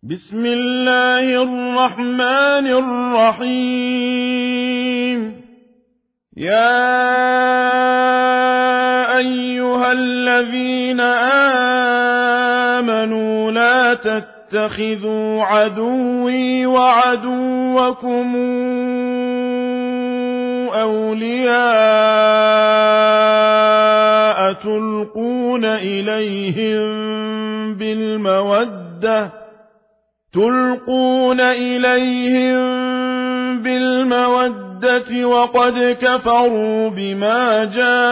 بسم الله الرحمن الرحيم. يا أيها الذين آمنوا لا تتخذوا عدوي وعدوكم أولياء تلقون إليهم بالمودة وقد كفروا بما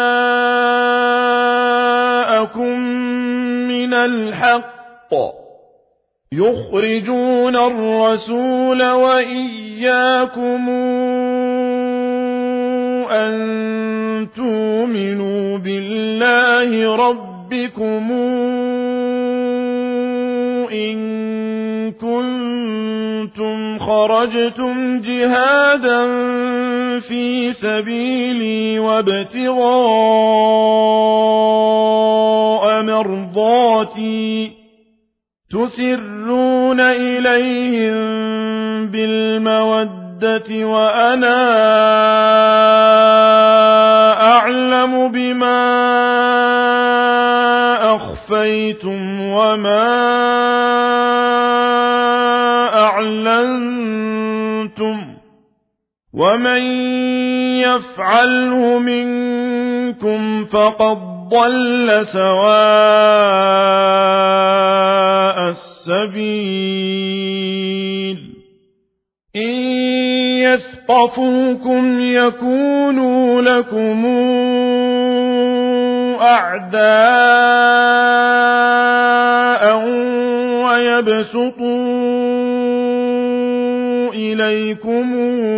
جاءكم من الحق يخرجون الرسول وإياكم أن تؤمنوا بالله ربكم إن كنتم خرجتم جهادا في سبيلي وابتغاء مرضاتي تسرون إليهم بالمودة وأنا أعلم بما أخفيتم وما أعلنتم ومن يفعله منكم فقد ضل سواء السبيل. إن يثقفوكم يكونوا لكم أعداء ويبسطوا إليكم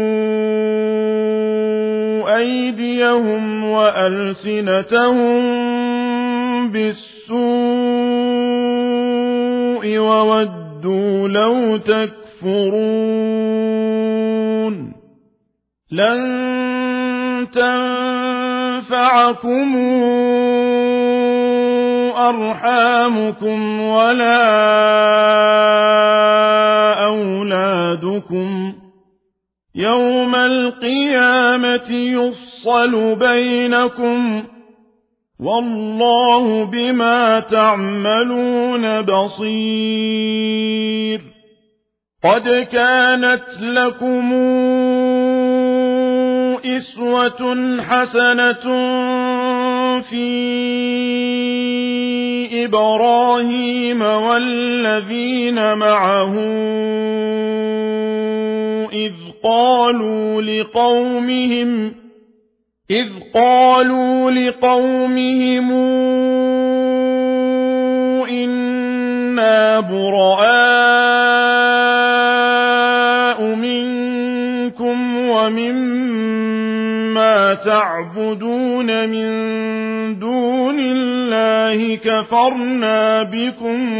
أيديهم وألسنتهم بالسوء وودوا لو تكفرون. لن تنفعكم أرحامكم ولا أولادكم يوم القيامة يفصل بينكم والله بما تعملون بصير. قد كانت لكم أسوة حسنة في إبراهيم والذين معه إذ قالوا لقومهم إنا براء منكم ومما تعبدون من دون الله كفرنا بكم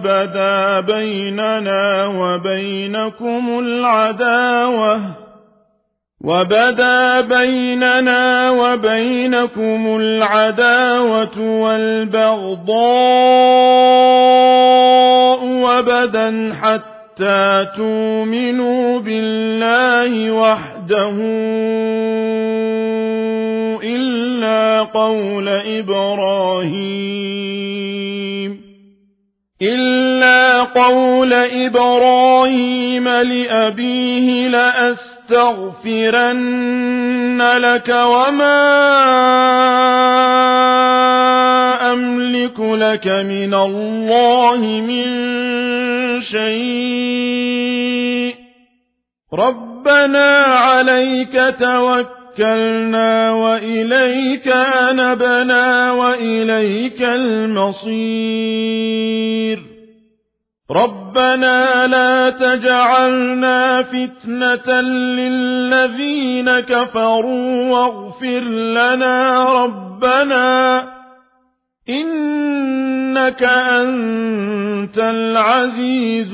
وبدا بيننا وبينكم العداوة والبغضاء وبدا حتى تؤمنوا بالله وحده إلا قول إبراهيم لأبيه لأستغفرن لك وما أملك لك من الله من شيء ربنا عليك توكلنا وإليك أنبنا وإليك المصير. ربنا لا تجعلنا فتنة للذين كفروا واغفر لنا ربنا إنك أنت العزيز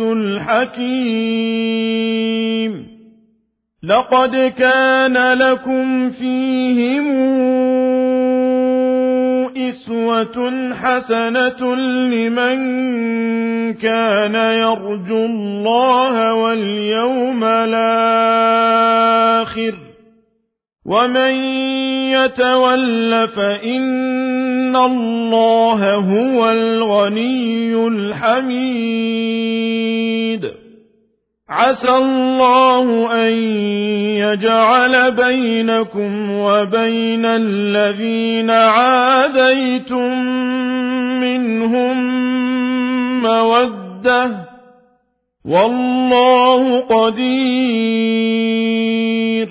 الحكيم. لقد كان لكم فيهم أسوة حسنة لمن كان يرجو الله واليوم الآخر ومن يتول فإن الله هو الغني الحميد عسى الله أن يجعل بينكم وبين الذين عاديتم منهم مودة والله قدير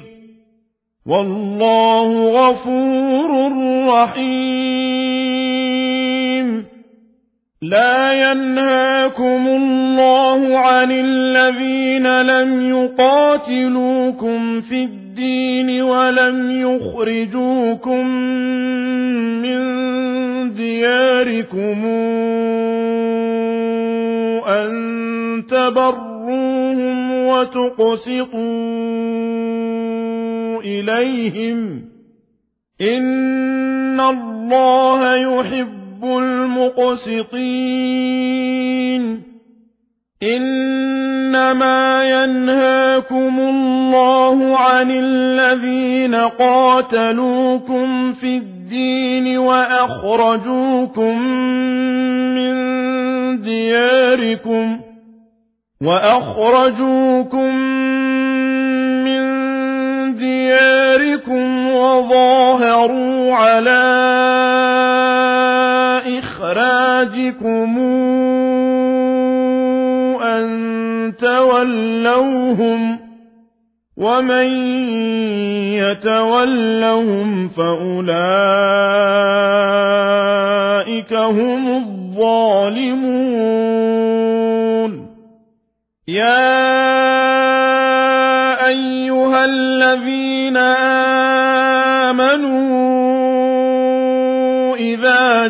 والله غفور رحيم لا ينهاكم الله عن الذين لم يقاتلوكم في الدين ولم يخرجوكم من دياركم أن تبروهم وتقسطوا إليهم إن الله يحب المقسطين إنما ينهاكم الله عن الذين قاتلوكم في الدين وأخرجوكم من دياركم وظاهروا على إخراجكم أن تولوهم ومن يتولهم فأولئك هم الظالمون يا أيها الذين آمنوا إذا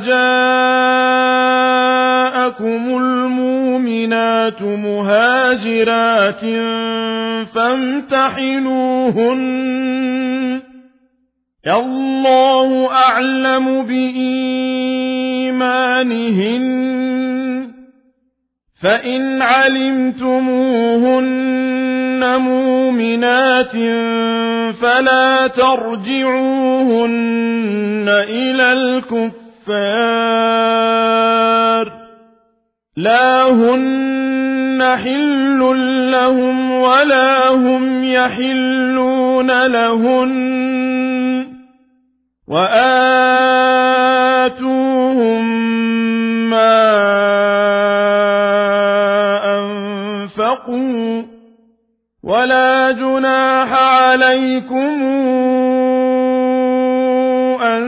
جاءكم المؤمنات مهاجرات فامتحنوهن الله أعلم بإيمانهن فإن علمتموهن مؤمنات فلا ترجعوهن إلى الكفار لا هن حل لهم ولا هم يحلون لهن وآتوهم ما أنفقوا ولا جناح عليكم أن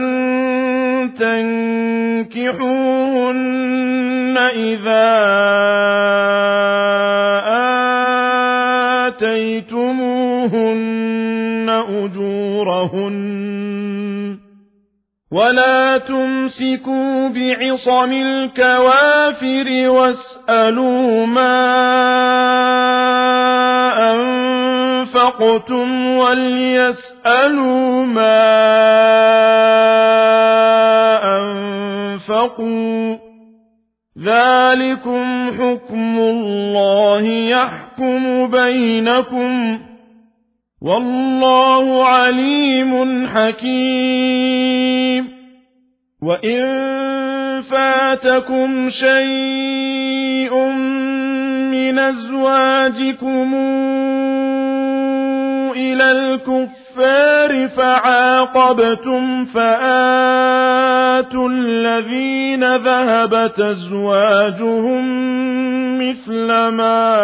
تنكحوهن إذا آتيتموهن أجورهن ولا تمسكوا بعصم الكوافر واسألوا ما أنفقتم وليسألوا ما أنفقوا ذلكم حكم الله يحكم بينكم والله عليم حكيم وإن فاتكم شيء من أزواجكم إلى الكفار فعاقبتم فآتوا الذين ذهبت أزواجهم مثل ما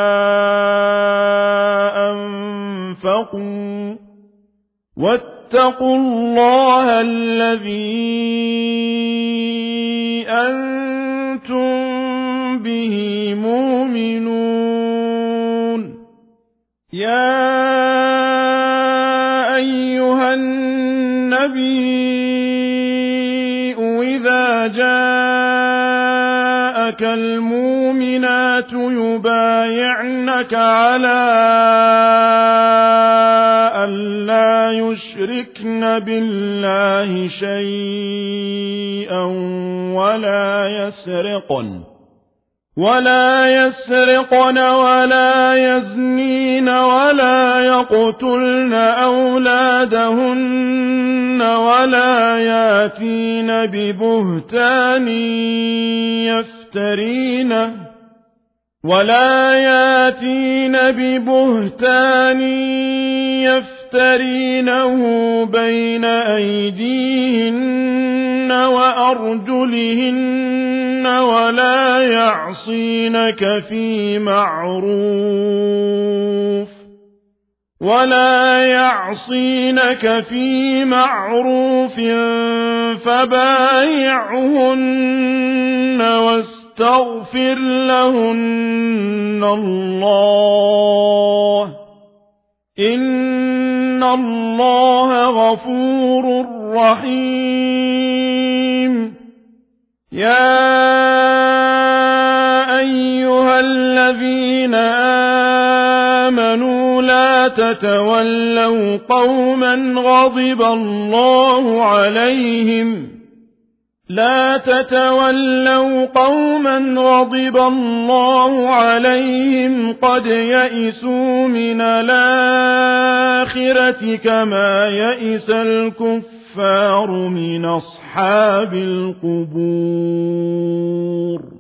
أنفقوا واتقوا الله الذي أنتم به مؤمنون يا أيها النبي إذا جاءك المؤمنات يبايعنك على ألا يشركن بالله شيئا ولا يسرقن ولا يزنين ولا يقتلن أولادهن ولا ياتين ببهتان يفترينه بين أيديهن وأرجلهن ولا يعصينك في معروف فبايعهن واستغفر لهن الله إن الله غفور رحيم. يا أيها الذين آمنوا لا تتولوا قوما غضب الله عليهم قد يئسوا من الآخرة كما يئس الكفار من أصحاب القبور.